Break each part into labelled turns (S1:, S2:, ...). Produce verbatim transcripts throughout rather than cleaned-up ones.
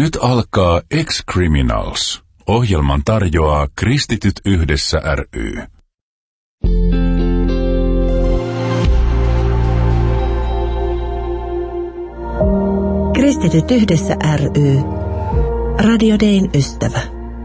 S1: Nyt alkaa Ex-Criminals. Ohjelman tarjoaa Kristityt yhdessä ry.
S2: Kristityt yhdessä ry. Radio Dayn ystävä.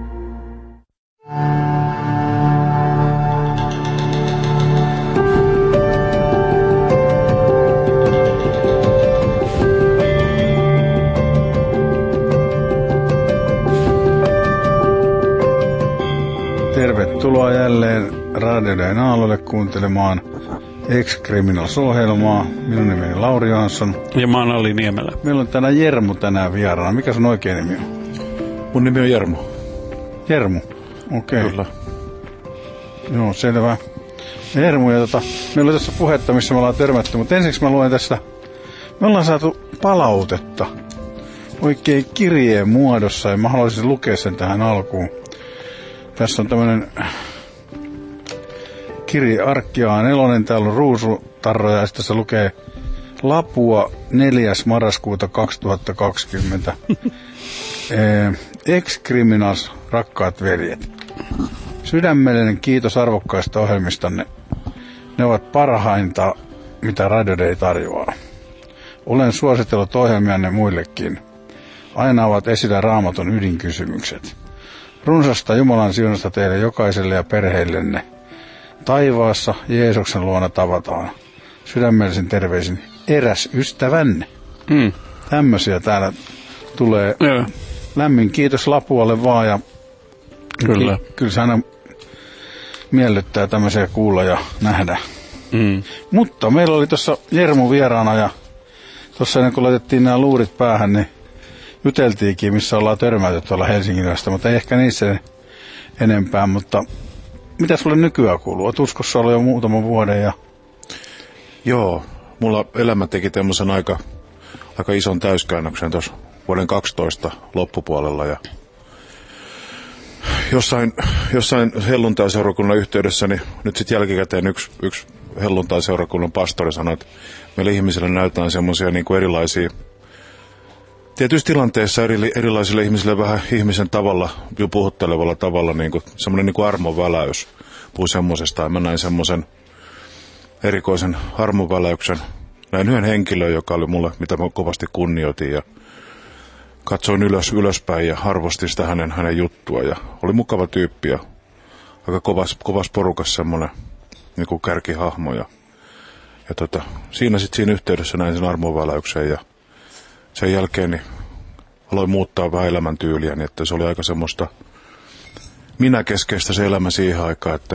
S3: Tervetuloa jälleen Radio Dayn aalloille kuuntelemaan Ex-Criminals-ohjelmaa. Minun nimeni on Lauri Jansson.
S4: Ja mä oon Alli Niemelä.
S3: Meillä on tänään Jermu tänään vieraana. Mikä sun oikein nimi on?
S5: Mun nimi on Jermu.
S3: Jermu, okei. Okay.
S5: Kyllä.
S3: Joo, selvä. Jermu, ja tota, meillä on tässä puhetta, missä me ollaan törmätty, mutta ensiksi mä luen tästä. Me ollaan saatu palautetta oikein kirjeen muodossa, ja mä haluaisin lukea sen tähän alkuun. Tässä on tämmönen kirje Arkkia nelonen, täällä on ruusutarroja, ja sitten se lukee Lapua neljäs marraskuuta kaksituhattakaksikymmentä. Ex-Criminals, rakkaat veljet. Sydämellinen kiitos arvokkaista ohjelmistanne. Ne ovat parhainta, mitä Radio Day tarjoaa. Olen suositellut ohjelmianne muillekin. Aina ovat esillä Raamatun ydinkysymykset. Runsasta Jumalan siunasta teille jokaiselle ja perheillenne. Taivaassa Jeesuksen luona tavataan. Sydämellisin terveisin eräs ystävänne.
S4: Mm.
S3: Tämmöisiä täällä tulee.
S4: Joo.
S3: Lämmin kiitos Lapualle vaan. Ja
S4: Kyllä.
S3: Ki- kyllä se aina miellyttää tämmöisiä kuulla ja nähdä.
S4: Mm.
S3: Mutta meillä oli tuossa Jermu vieraana ja tuossa ennen kuin laitettiin nämä luurit päähän, niin juteltiinkin, missä ollaan törmäyty tuolla Helsingin yöstä, mutta ei ehkä niissä enempää, mutta mitä sulle nykyään kuuluu? Olet uskossa ollut jo muutaman vuoden ja...
S5: Joo, mulla elämä teki tämmöisen aika, aika ison täyskäännöksen tuossa vuoden kaksitoista loppupuolella ja jossain, jossain helluntaiseurakunnan yhteydessä, niin nyt sitten jälkikäteen yksi, yksi helluntaiseurakunnan pastori sanoi, että meillä ihmisille näytetään semmoisia niin kuin erilaisia, tietyissä tilanteissa eri, erilaisille ihmisille vähän ihmisen tavalla, jo puhuttelevalla tavalla, niin kuin, semmoinen niin kuin armonväläys. Puhuin semmoisesta, ja mä näin semmoisen erikoisen armonväläyksen. Näin yhden henkilön, joka oli mulle, mitä mä kovasti kunnioitin, ja katsoin ylös, ylöspäin ja arvostin sitä hänen, hänen juttua, ja oli mukava tyyppi, ja aika kovas, kovas porukas semmoinen niin kuin kärkihahmo, ja, ja tota, siinä sitten siinä yhteydessä näin sen armonväläyksen, ja sen jälkeen niin aloin muuttaa vähän elämäntyyliä, niin että se oli aika semmoista minäkeskeistä se elämä siihen aikaan, että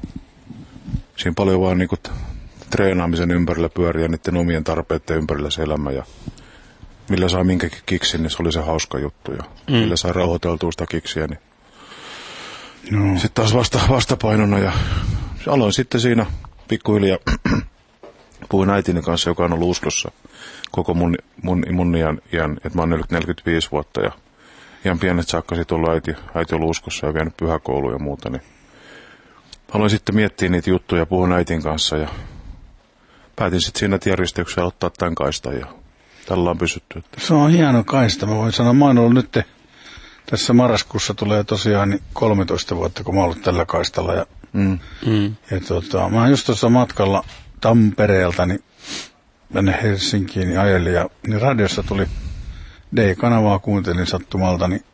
S5: siinä paljon vaan niin kuin treenaamisen ympärillä pyöriä niiden omien tarpeiden ympärillä se elämä ja millä saa minkäkin kiksin, niin se oli se hauska juttu ja mm. millä saa rauhoiteltua sitä kiksiä, niin no. Sitten taas vasta, vastapainona ja aloin sitten siinä pikkuhiljaa puhuin äitini kanssa, joka on ollut uskossa koko mun, mun, mun iän, iän, että mä oon neljäkymmentäviisi vuotta ja ihan pienet saakka sit ollut äiti, äiti ollut uskossa ja vienyt pyhäkouluun ja muuta, niin aloin sitten miettiä niitä juttuja, puhun äitin kanssa ja päätin sitten siinä järjestyksessä ottaa tämän kaistan ja tällä on pysytty. Että.
S3: Se on hieno kaista, mä voin sanoa, mä oon ollut nyt tässä marraskuussa tulee tosiaan niin kolmetoista vuotta, kun mä oon ollut tällä kaistalla ja,
S5: mm.
S3: Mm. ja tota, mä oon just tuossa matkalla Tampereelta, niin tänne Helsinkiin niin ajelin ja niin radiossa tuli D-kanavaa, kuuntelin sattumalta, niin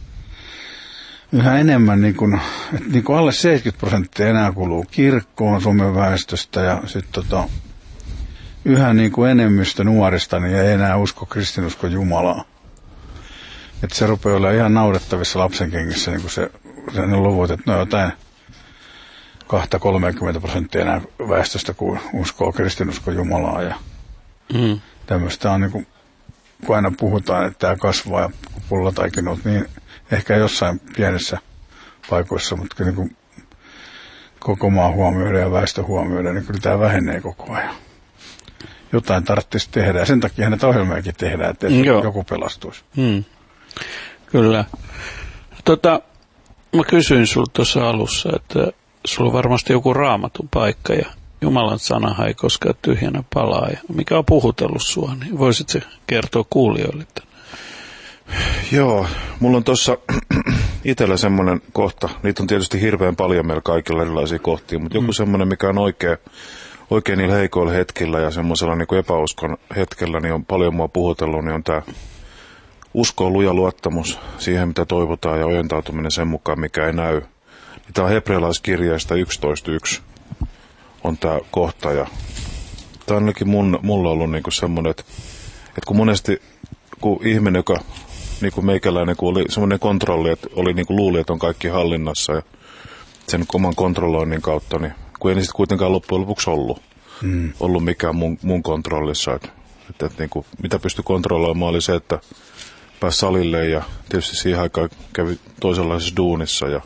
S3: yhä enemmän niin kuin, että niin kuin alle seitsemänkymmentä prosenttia enää kuluu kirkkoon Suomen väestöstä ja sitten tota, yhä niin kuin enemmistö nuorista niin ei enää usko kristinuskon Jumalaa. Että se rupeaa olla ihan naurettavissa lapsenkengissä niin kuin se, se ne luvut, että no jotain kahta kolmekymmentä prosenttia enää väestöstä kun uskoo kristinuskon Jumalaa ja mm. tämmöistä on niin kuin, kun aina puhutaan, että tämä kasvaa ja pullataikinut, niin ehkä jossain pienessä paikoissa, mutta niin kuin koko maa huomioiden ja väestö huomioiden, niin kyllä tämä vähenee koko ajan. Jotain tarvitsisi tehdä ja sen takia näitä ohjelmiakin tehdään, että Joo. joku pelastuisi.
S4: Hmm. Kyllä. Tota, mä kysyin sulta tuossa alussa, että sulla on varmasti joku raamatun paikka ja Jumalan sanahan ei koskaan tyhjänä palaa. Ja mikä on puhutellut sua, niin voisit se kertoa kuulijoille?
S5: Joo, mulla on tuossa itsellä semmoinen kohta, niitä on tietysti hirveän paljon meillä kaikilla erilaisia kohtia, mutta joku mm. semmoinen, mikä on oikein, oikein niillä heikoilla hetkillä ja semmoisella niin kuin epäuskon hetkellä, niin on paljon mua puhutellut, niin on tämä usko, luja luottamus siihen, mitä toivotaan ja ojentautuminen sen mukaan, mikä ei näy. Niin tämä on hebrealaiskirjeestä yksitoista yksi on tämä kohta ja tämä on ainakin mun, mulla ollut niin kuin semmoinen, että, että kun monesti kun ihminen, joka niin kuin meikäläinen, kun oli semmoinen kontrolli, että oli niin kuin luuli, että on kaikki hallinnassa ja sen oman kontrolloinnin kautta, niin kun ei niistä kuitenkaan loppujen lopuksi ollut, mm. ollut mikään mun, mun kontrollissa. Että, että, että niin kuin, mitä pystyi kontrolloimaan oli se, että pääsi salille ja tietysti siihen aikaan kävi toisenlaisessa duunissa. Ja...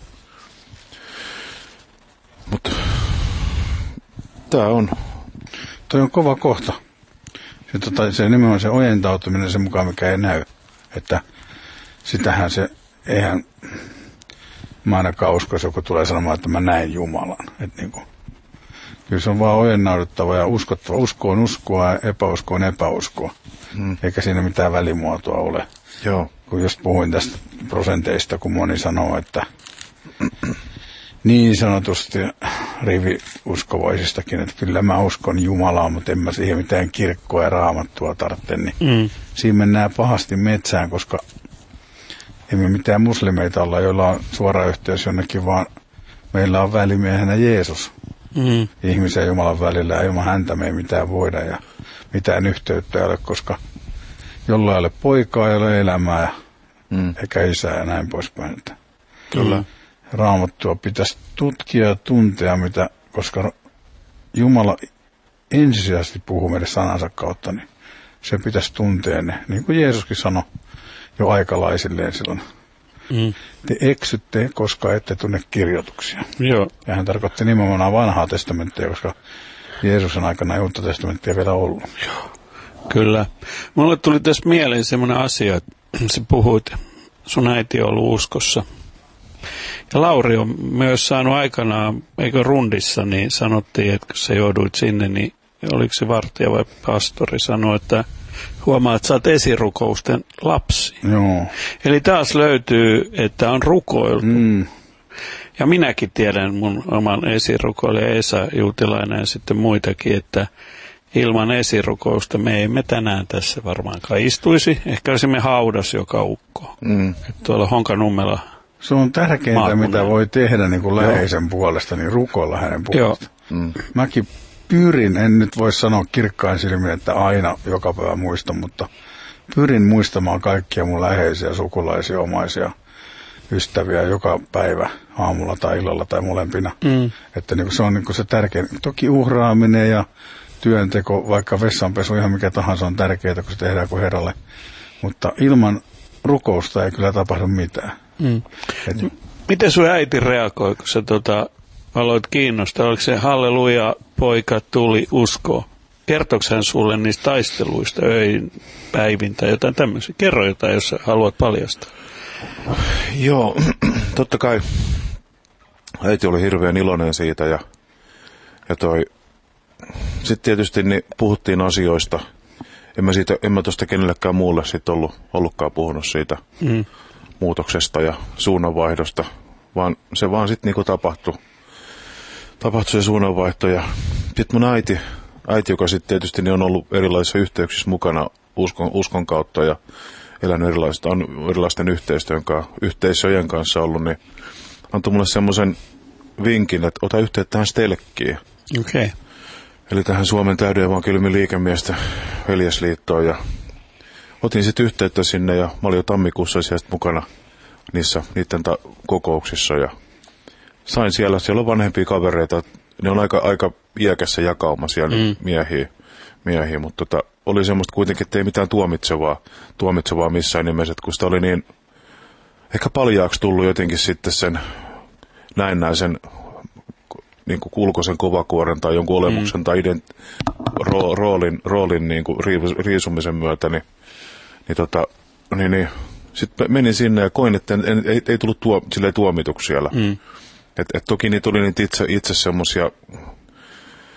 S5: Mutta tämä on...
S3: Toi on kova kohta. Se, tota, se nimenomaan se ojentautuminen sen mukaan, mikä ei näy. Että sitähän se, eihän mä ainakaan usko, jos joku tulee sanomaan, että mä näen Jumalan. Että niin kuin, kyllä se on vaan ojennauduttava ja uskottava. Usko on uskoa ja epäusko on epäuskoa. Hmm. Eikä siinä mitään välimuotoa ole.
S5: Joo.
S3: Kun just puhuin tästä prosenteista, kun moni sanoo, että niin sanotusti riviuskovaisistakin, että kyllä mä uskon Jumalaa, mutta en mä siihen mitään kirkkoa ja raamattua tarvitse, niin mm. siinä mennään pahasti metsään, koska emme mitään muslimeita olla, joilla on suora yhteys jonnekin, vaan meillä on välimiehenä Jeesus. Mm. Ihmisen ja Jumalan välillä ja ilman häntä me ei mitään voida ja mitään yhteyttä ei ole, koska jollain ei ole poikaa, ei ole elämää mm. eikä isää ja näin poispäin.
S5: Kyllä.
S3: Raamattua pitäisi tutkia ja tuntea, mitä, koska Jumala ensisijaisesti puhuu meidän sanansa kautta, niin se pitäisi tuntea ne. Niin kuin Jeesuskin sanoi jo aikalaisilleen silloin. Mm. Te eksytte, koska ette tunne kirjoituksia.
S4: Joo.
S3: Ja hän tarkoitti nimenomaan vanhaa testamenttia, koska Jeesuksen aikana ei uutta testamenttia vielä ollut.
S4: Joo. Kyllä. Mulle tuli tässä mieleen semmoinen asia, että sä puhuit, sun äiti on ollut uskossa. Ja Lauri on myös saanut aikanaan, eikö rundissa, niin sanottiin, että kun sä jouduit sinne, niin oliko se vartija vai pastori sanoi, että huomaa, että sä oot esirukousten lapsi.
S3: Joo.
S4: Eli taas löytyy, että on rukoiltu.
S3: Mm.
S4: Ja minäkin tiedän mun oman esirukoilijan Esa Juutilainen ja sitten muitakin, että ilman esirukousta me emme tänään tässä varmaankaan istuisi. Ehkä olisimme haudas joka ukko. Mm. Että tuolla Honkanummella.
S3: Se on tärkeintä, maakunnan. Mitä voi tehdä niin kuin läheisen puolesta, niin rukoilla hänen puolesta. Mm. Mäkin pyrin, en nyt voi sanoa kirkkain silmin, että aina joka päivä muistan, mutta pyrin muistamaan kaikkia mun läheisiä, sukulaisia, omaisia, ystäviä joka päivä aamulla tai illalla tai molempina. Mm. Että niin kuin se on niin kuin se tärkein. Toki uhraaminen ja työnteko, vaikka vessanpesu, ihan mikä tahansa on tärkeää, kun se tehdään kuin Herralle. Mutta ilman rukousta ei kyllä tapahdu mitään. Mm. Et...
S4: Miten sun äiti reagoi, kun sä tota, aloit kiinnostaa? Oliko se halleluja, poika tuli usko? Kertoiko hän sulle niistä taisteluista, öin, päivin tai jotain tämmöisiä? Kerro jotain, jos sä haluat paljastaa.
S5: Joo, totta kai. Äiti oli hirveän iloinen siitä ja, ja toi... Sitten tietysti niin puhuttiin asioista. En mä, siitä, en mä tosta kenellekään muulle sitten ollut, ollutkaan puhunut siitä mm. muutoksesta ja suunnanvaihdosta, vaan se vaan sitten niinku tapahtui. Tapahtui se suunnanvaihto ja sitten mun äiti, äiti joka sitten tietysti niin on ollut erilaisissa yhteyksissä mukana uskon, uskon kautta ja elänyt erilaisten, on erilaisten yhteistyön kanssa, yhteisöjen kanssa ollut, niin antoi mulle semmoisen vinkin, että ota yhteyttä tähän Stelkkiin.
S4: Okei. Okay.
S5: Eli tähän Suomen täyden evankeliumin liikemiesten veljesliittoon ja otin sitten yhteyttä sinne ja mä olin jo tammikuussa sieltä mukana niissä niiden ta- kokouksissa ja sain siellä, siellä on vanhempia kavereita, ne on aika, aika iäkässä jakauma siellä mm. miehiä, miehiä, mutta tota, oli semmoista kuitenkin, että ei mitään tuomitsevaa, tuomitsevaa missään nimessä, että kun sitä oli niin ehkä paljaaksi tullut jotenkin sitten sen näennäisen niin kuin ulkoisen kovakuoren tai jonkun olemuksen mm. tai ident- ro- roolin, roolin niin kuin riisumisen myötä, niin, niin, tota, niin, niin sitten menin sinne ja koin, että en, en, ei, ei tullut tuo, silleen tuomituksi siellä. Mm. Et, et toki niitä oli niitä itse, itse semmoisia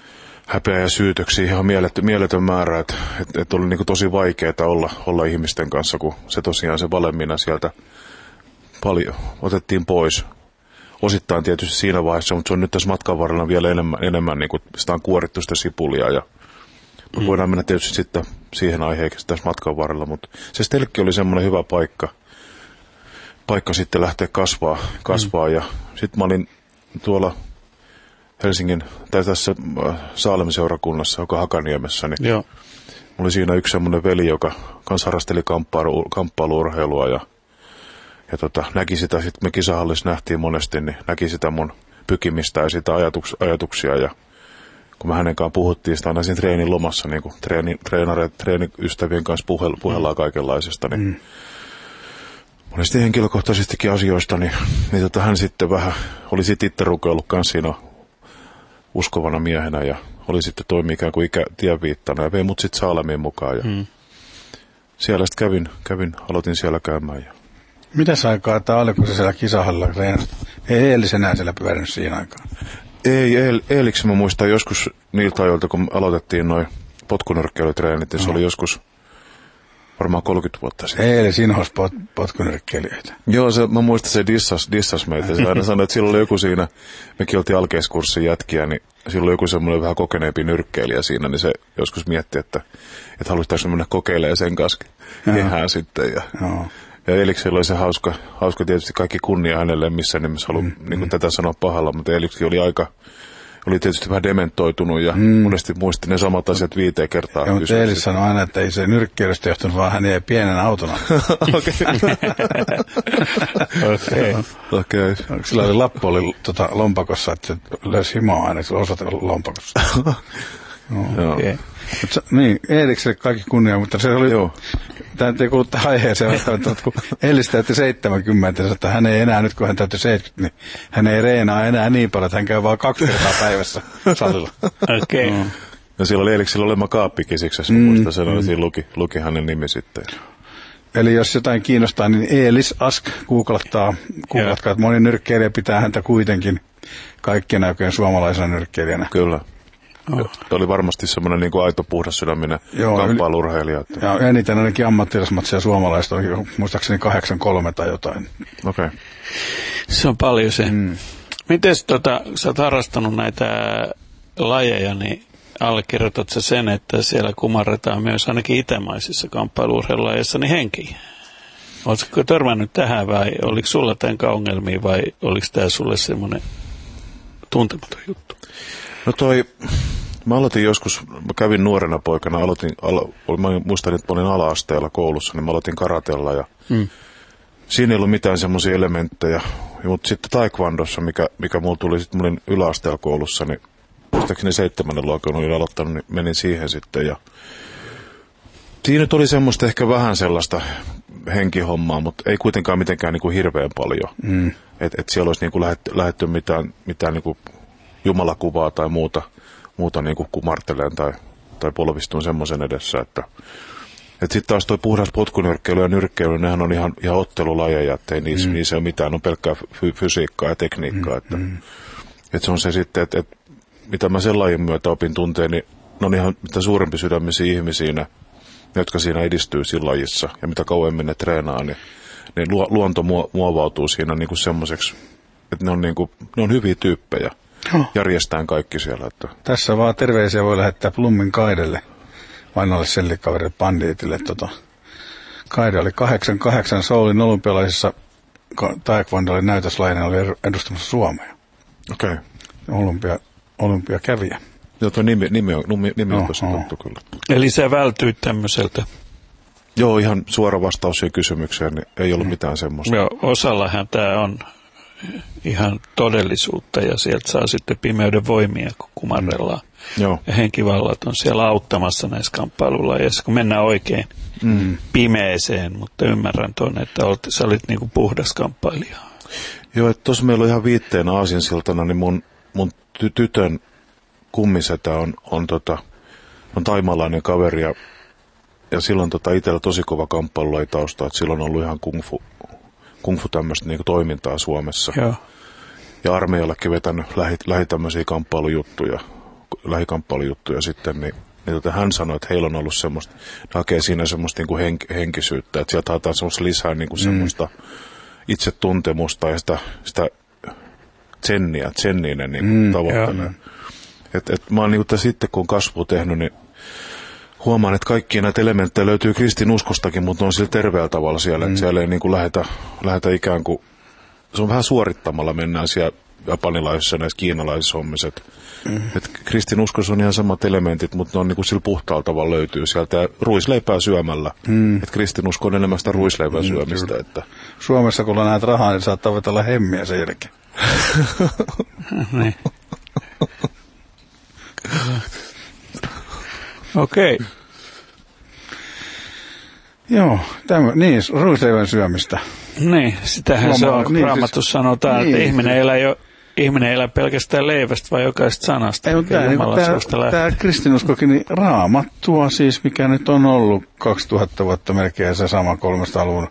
S5: häpeä ja syytöksiä ihan mieletön, mieletön määrä, että et, et oli niin kuin tosi vaikeaa olla, olla ihmisten kanssa, kun se tosiaan se valemina sieltä paljon otettiin pois. Osittain tietysti siinä vaiheessa, mutta se on nyt tässä matkan varrella vielä enemmän, enemmän niin kuin sitä on kuorittu sitä sipulia ja mm. voidaan mennä tietysti sitten siihen aiheeksi tässä matkan varrella, mutta se Stelkki oli semmoinen hyvä paikka, paikka sitten lähteä kasvaa, kasvaa mm. ja sitten mä olin tuolla Helsingin, tai tässä Saalem-seurakunnassa, joka Hakaniemessä, niin
S4: Joo.
S5: oli siinä yksi semmoinen veli, joka kanssa harrasteli kamppailu, kamppailuurheilua ja Ja tota, näki sitä, sitten me kisahallissa nähtiin monesti, niin näki sitä mun pykimistä ja sitä ajatuks, ajatuksia. Ja kun me hänen kanssaan puhuttiin sitä aina siinä treenin lomassa, niin kuin treeni, treeniystävien kanssa puhel, puhellaan kaikenlaisesta, niin mm. monesti henkilökohtaisistakin asioista, niin, niin tota, hän sitten vähän oli sitten itse rukoillut kanssa siinä uskovana miehenä ja oli sitten toimi ikään kuin ikä, tienviittana ja vei mut sitten Saalemiin mukaan. Ja mm. siellä sitten kävin, kävin, aloitin siellä käymään ja
S3: mitäs aikaa tämä oli, kun se siellä kisahalla treenasi? Ei Eelis enää siellä pyörinyt siinä aikaan.
S5: Ei, Eel, Eeliksi mä muistan joskus niiltä ajoilta, kun aloitettiin noin potkunyrkkeilytreenit, niin se no. oli joskus varmaan kolmekymmentä vuotta sitten.
S3: Eelis inhos pot, potkunyrkkeilijöitä.
S5: Joo, se, mä muistan, se dissas, dissas meitä. Se aina sanoi, että silloin oli joku siinä, mekin oltiin alkeiskurssin jätkiä, niin silloin joku semmoinen vähän kokeneempi nyrkkeilijä siinä, niin se joskus mietti, että, että haluaisitko mennä kokeilemaan sen kanssa kehää sitten. Ja, no. Ja Eeliksellä oli se hauska, hauska tietysti kaikki kunnia hänelle, missä nimessä haluan mm, niin mm. tätä sanoa pahalla, mutta Eeliksi oli aika, oli tietysti vähän dementoitunut ja mm. monesti muisti ne samat asiat viiteen kertaa.
S3: Ja, mutta Eelis sanoi aina, että ei se nyrkkeilystä johtunut, vaan hän jäi pienen autona.
S5: Okei. Okei.
S3: Sillä oli lappu oli tota, lompakossa, että se löysi himoa aina, se osoite lompakossa.
S4: no. Okei. Okay.
S3: Niin, Eelikselle kaikki kunnia, mutta se oli, joo. Tämä ei kuulu tähän aiheeseen, että kun Eelis täytti seitsemänkymmentä, että hän ei enää, nyt kun hän täytti seitsemänkymmentä, niin hän ei reenaa enää niin paljon, että hän käy vaan kaksi kertaa päivässä salilla.
S4: Okei. Okay. No.
S5: Ja siellä oli Eeliksellä olema kaappikisiksessä, mm, muista sen, mm. siinä luki, luki hänen nimi sitten.
S3: Eli jos jotain kiinnostaa, niin Eelis Ask googlattaa, googlatkaa, että moni nyrkkeilijä pitää häntä kuitenkin kaikkien aikojen suomalaisena nyrkkeilijänä.
S5: Kyllä. Oh. Oli varmasti semmoinen niin kuin aito puhdas sydäminen kamppailurheilija.
S3: Ja eniten ainakin ammattilaismatseja suomalaista on muistaakseni kahdeksan kolme tai jotain.
S5: Okei. Okay.
S4: Se on paljon se. Mm. Mites tota, sä oot harrastanut näitä lajeja, niin allekirjoitat sä sen, että siellä kumarretaan myös ainakin itämaisissa kamppailurheilulajeissa niin henkiin? Oletko törmännyt tähän vai oliko sulla tämän ongelmia vai oliko tämä sulle semmoinen tuntematon juttu?
S5: No toi, mä aloitin joskus, mä kävin nuorena poikana, aloitin, al, mä muistan, että mä olin ala-asteella koulussa, niin mä aloitin karatella ja mm. siinä ei ollut mitään semmoisia elementtejä. Mutta sitten taekwondossa, mikä, mikä mulla tuli sitten, mä olin yläasteella koulussa, niin muistaakseni seitsemännen luokan olin aloittanut, niin menin siihen sitten ja siinä nyt oli semmoista ehkä vähän sellaista henkihommaa, mutta ei kuitenkaan mitenkään niin kuin hirveän paljon. Mm. Että et siellä olisi niin kuin lähetty, lähetty mitään, mitään niin kuin jumalakuvaa tai muuta, muuta niin kuin kumarteleen tai, tai polvistuun semmoisen edessä, että et sitten taas toi puhdas potkunyrkkeily ja nyrkkeily, nehän on ihan, ihan ottelulajeja, ettei niissä, mm. niissä ole mitään, on pelkkää fy, fysiikkaa ja tekniikkaa, mm. että mm. et se on se sitten, että et, mitä mä sen lajin myötä opin tunteen, niin ne on ihan mitä suurempi sydämisiä ihmisiä ne, jotka siinä edistyy siinä lajissa, ja mitä kauemmin ne treenaa, niin, niin luonto muovautuu siinä niin kuin semmoiseksi, että ne on, niin kuin, ne on hyviä tyyppejä. Oh. Järjestään kaikki siellä. Että.
S3: Tässä vaan terveisiä voi lähettää Plummin Kaidelle, vanhalle sellikaverille bandiitille. Tota. Kaide oli kahdeksan kahdeksan Soulin olympialaisissa, taekwondo oli näytöslainen, oli edustamassa Suomea.
S5: Okei. Okay.
S3: Olympia, olympiakävijä.
S5: Joo, tuo nimi, nimi on, nimi on tuossa
S3: oh,
S5: tuttu oh. kyllä.
S4: Eli sä vältyit tämmöiseltä?
S5: Joo, ihan suora vastaus siihen kysymykseen, niin ei ollut mm. mitään semmoista.
S4: Joo, osallahan tämä on ihan todellisuutta ja sieltä saa sitten pimeyden voimia, kun kumarrellaan.
S5: Mm. Joo.
S4: Ja henkivallat on siellä auttamassa näissä kamppailulajeissa, kun mennään oikein mm. pimeeseen, mutta ymmärrän tuonne, että olet, sä olit niinku puhdas kamppailija.
S5: Joo, että tuossa meillä on ihan viitteenä aasinsiltana, niin mun, mun ty- tytön kummisetä on, on, tota, on taimalainen kaveri ja, ja silloin tota itsellä tosi kova kamppailulaji tausta, että silloin on ollut ihan kung fu kung fu tämmöistä niinku toimintaa Suomessa.
S4: Joo.
S5: Ja armeijallekin vetänyt lähi, lähi tämmöisiä kamppailujuttuja. lähikamppailijuttuja sitten, niin, niin tota, hän sanoi, että heillä on ollut semmoista, ne hakee siinä semmoista niin kuin henk, henkisyyttä, että sieltä haetaan semmoista lisää niin kuin semmoista mm. itsetuntemusta ja sitä, sitä tsenniä, tsenninen niin mm, tavoittelee. Et, et mä oon niin kuin sitten, kun on kasvua tehnyt, niin huomaan, että kaikkia näitä elementtejä löytyy kristinuskostakin, mutta ne on sillä terveellä tavalla siellä, mm. että siellä ei niin kuin lähetä, lähetä ikään kuin, se on vähän suorittamalla, mennään siellä japanilaisissa ja näissä kiinalaisissa hommissa. Mm. Että kristinuskossa on ihan samat elementit, mutta ne on niin kuin sillä puhtaalla tavalla löytyy sieltä ja ruisleipää syömällä. Mm. Että kristinusko on enemmän sitä ruisleipää mm, syömistä. Että
S3: Suomessa kun näet rahaa, niin saattaa vetellä hemmiä sen jälkeen.
S4: Niin. Okei. Okay.
S3: Joo, tämä, niin, ruisleivän syömistä.
S4: Niin, sitähän Loma, se on, kun niin, Raamattu siis, sanotaan, niin, että ihminen elää, jo, ihminen elää pelkästään leivästä vai jokaisesta sanasta.
S3: Ei, mutta tämä, niin, tämä, tämä kristinuskokin, niin Raamattua siis, mikä nyt on ollut kaksituhatta vuotta melkein se sama kolmesataaluvun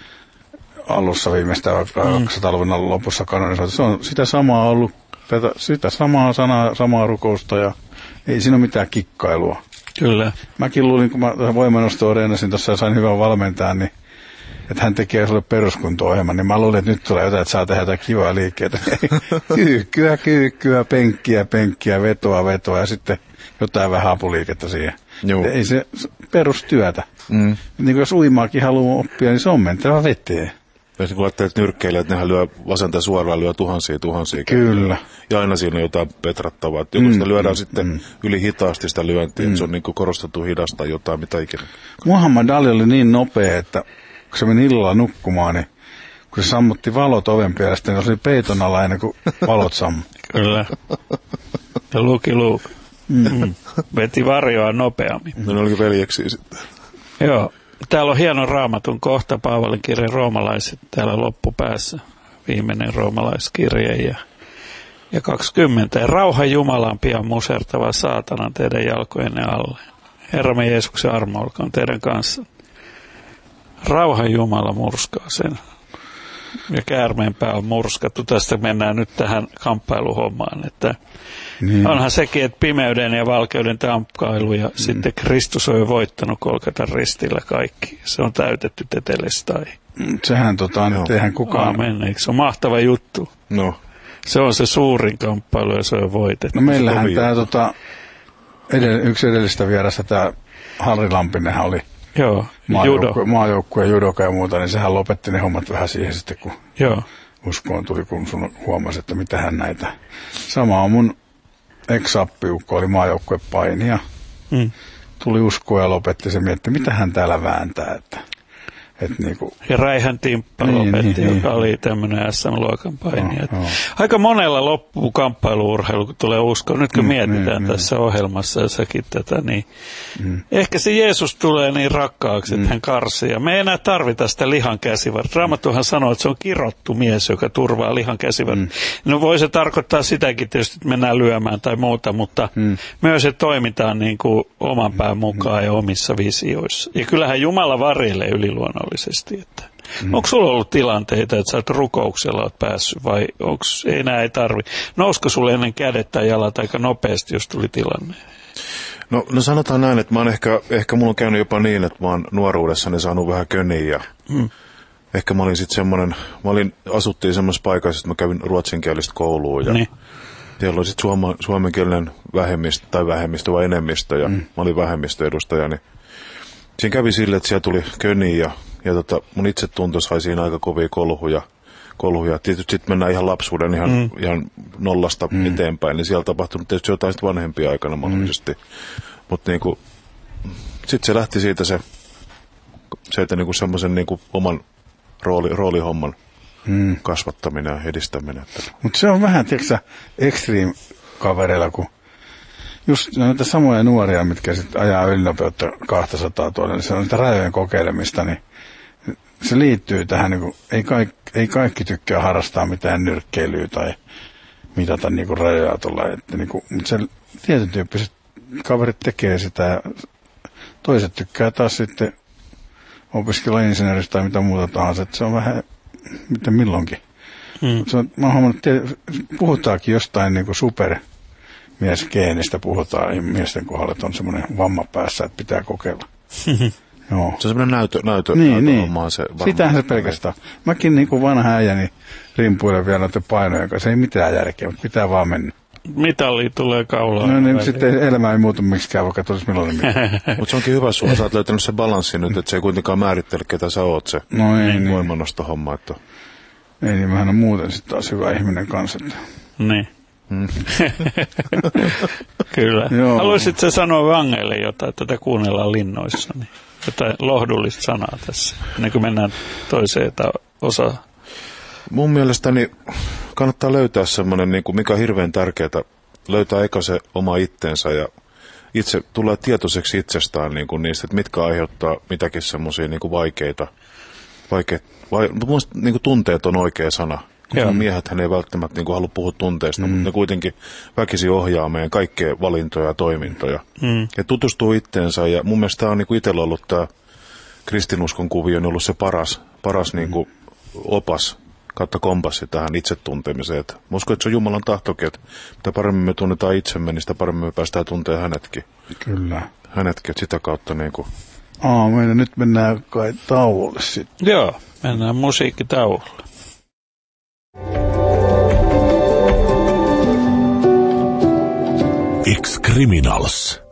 S3: alussa viimeistään mm. kaksisataaluvun lopussa kanonisoitu. Se on sitä samaa ollut, sitä samaa sanaa, samaa rukousta ja ei siinä ole mitään kikkailua.
S4: Kyllä.
S3: Mäkin luulin, kun mä voimanostoa reenasin tuossa ja sain hyvän valmentaa, niin että hän tekee sulle peruskunto-ohjelman, niin mä luulin, että nyt tulee jotain, että saa tehdä jotain kivaa liikkeitä. Kyykkyä, kyykkyä, penkkiä, penkkiä, vetoa, vetoa ja sitten jotain vähän apuliikettä siihen. Joo. Ei se perustyötä. Mm. Niin jos uimaakin haluaa oppia, niin se on mentävä veteen.
S5: Ja kun ajattelee, että nyrkkeilijät, nehän lyö vasenta suoraan, lyö tuhansia tuhansia.
S3: Kyllä.
S5: Kertaa. Ja aina siinä on jotain petrattavaa. Että joko mm, sitä lyödään mm, sitten mm. yli hitaasti sitä lyöntiä, mm. että se on niin kuin korostettu hidasta jotain, mitä ikinä.
S3: Muhammad Ali oli niin nopea, että kun se meni illalla nukkumaan, niin kun se sammutti valot oven pielestä, niin se oli peiton alla ennen kuin valot sammu.
S4: Kyllä. Ja luki luuk. Mm. Veti varjoa nopeammin.
S5: No ne olikin veljeksiä sitten.
S4: Joo. Täällä on hieno Raamatun kohta, Paavalin kirje roomalaiset täällä loppupäässä. Viimeinen roomalaiskirje ja, ja kaksikymmentä. Ja rauha Jumalan pian musertava saatana teidän jalkojenne alle. Herramme Jeesuksen armo olkoon teidän kanssa. Rauha Jumala murskaa sen. Ja käärmeen pää on murskattu. Tästä mennään nyt tähän kamppailuhommaan, että niin. Onhan sekin, että pimeyden ja valkeuden kamppailu ja mm. sitten Kristus on jo voittanut Kolkatan ristillä kaikki. Se on täytetty tetelestai.
S3: Sehän tota, nyt eihän kukaan.
S4: Aamen, eikö se on mahtava juttu?
S5: No.
S4: Se on se suurin kamppailu ja se on voitettu.
S3: No meillähän tämä tota, edell- yksi edellistä vierasta, tämä Harri Lampinenhan oli.
S4: Joo,
S3: maajoukkue, maajoukkue ja judoka ja muuta, niin sehän lopetti ne hommat vähän siihen sitten, kun
S4: Joo.
S3: uskoon tuli, kun sun huomasi, että mitähän näitä. Sama on mun ex-appiukko, oli maajoukkuepainija. Mm. Tuli uskoa ja lopetti, se mietti, mitä hän täällä vääntää, että Et niinku.
S4: Ja Räihän Timppa niin, lopetti, niin, joka niin. oli tämmöinen S M-luokan painija. No, no. Aika monella loppuu kamppailu-urheilu, kun tulee uskoa. Nyt kun mm, mietitään niin, tässä niin. ohjelmassa ja säkin tätä, niin mm. ehkä se Jeesus tulee niin rakkaaksi, että mm. hän karsii. Ja me ei enää tarvita sitä lihan käsivartta. Raamattuhan sanoo, että se on kirottu mies, joka turvaa lihan käsivartta. Mm. No voi se tarkoittaa sitäkin tietysti, että mennään lyömään tai muuta, mutta mm. myös se toimitaan niin kuin oman pään mukaan mm. ja omissa visioissa. Ja kyllähän Jumala varjelee yliluonnollisesti. Että. Mm. Onko sulla ollut tilanteita, että sä oot rukouksella oot päässyt vai onks, ei enää ei tarvi? Nousko sulle ennen kädet tai jalat aika nopeasti, jos tuli tilanne?
S5: No, no sanotaan näin, että mä oon ehkä, ehkä mulla on käynyt jopa niin, että mä oon nuoruudessani saanut vähän köniä ja mm. ehkä mä olin sitten semmoinen, mä olin, asuttiin semmoisessa paikassa, että mä kävin ruotsinkielistä koulua ja niin. siellä oli sitten suoma, suomenkielinen vähemmistö tai vähemmistö vai enemmistö ja mm. mä olin vähemmistöedustaja, niin siinä kävi sille, että siellä tuli köniä ja, ja tota, mun itsetunto sai siinä aika kovia kolhuja. kolhuja. Tietysti sitten mennään ihan lapsuuden ihan, mm. ihan nollasta mm. eteenpäin, niin siellä on tapahtunut tietysti jotain sitten vanhempia aikana mahdollisesti. Mm. Mutta niinku, sitten se lähti siitä se, se että niinku semmoisen niinku oman rooli, roolihomman mm. kasvattaminen ja edistäminen.
S3: Mutta se on vähän, tiedätkö extreme-kavereilla, kun just näitä samoja nuoria, mitkä sitten ajaa ylinopeutta kaksisataa tuolla, niin se on niitä rajojen kokeilemista, niin se liittyy tähän, niin kuin, ei, kaikki, ei kaikki tykkää harrastaa mitään nyrkkeilyä tai mitata niin kuin rajoja tuolla, että, niin kuin, mutta se tietyn tyyppiset kaverit tekee sitä ja toiset tykkää taas sitten opiskella insinööristä tai mitä muuta tahansa, että se on vähän miten milloinkin. Mm. Se on, mä oon huomannut, että puhutaankin jostain niin kuin super miesgeenistä puhutaan, miesten kohdalla, että on semmoinen vamma päässä, että pitää kokeilla. Joo.
S5: Se on semmoinen näytö, näytö,
S3: niin,
S5: näytö
S3: niin.
S5: omaa se varmaan.
S3: Sitähän se pelkästään. Mäkin niin kuin vanha äijä, niin rimpuilen vielä noiden painojen kanssa. Ei mitään järkeä, mutta pitää vaan mennä.
S4: Mitalli tulee kaulaan.
S3: No niin, sitten elämä ei muutu miksikään, vaikka tulisi millainen mitään.
S5: Mutta se onkin hyvä sulla, sä oot löytänyt se balanssi nyt, että se ei kuitenkaan määrittele, ketä sä oot se
S3: no ei niin.
S5: voimannostohomma. Että...
S3: Ei niin, mähän on muuten sitten taas hyvä ihminen kanssa. Että...
S4: Niin. Mm. Kyllä.
S3: Joo.
S4: Haluaisitko sä sanoa vangeille jotain, että tätä kuunnellaan linnoissa? Niin jotain lohdullista sanaa tässä, ennen kuin mennään toiseen osaan.
S5: Mun mielestäni kannattaa löytää semmoinen, niin kuin mikä on hirveän tärkeää, löytää eka se oma itsensä ja itse tulee tietoiseksi itsestään niin kuin niistä, että mitkä aiheuttaa mitäkin semmoisia niin kuin vaikeita. Vaikeita vai, mun niin kuin tunteet on oikea sana. Miehet hän ei välttämättä niin kuin halua puhua tunteista, mm. mutta ne kuitenkin väkisin ohjaa meidän kaikkea valintoja ja toimintoja. Mm. Ja tutustuu itteensä ja mun mielestä tämä on niin kuin itsellä ollut tämä kristinuskon kuvio on ollut se paras, paras mm. niin kuin opas kautta kompassi tähän itsetuntemiseen. Mä uskon, että se on Jumalan tahtokin, että mitä paremmin me tunnetaan itsemme, niin sitä paremmin me päästään tuntemaan hänetkin.
S3: Kyllä.
S5: Hänetkin, että sitä kautta niin kuin...
S3: Aamen, nyt mennään kai tauolle sitten.
S4: Joo, mennään musiikkitauolle.
S1: Ex-Criminals.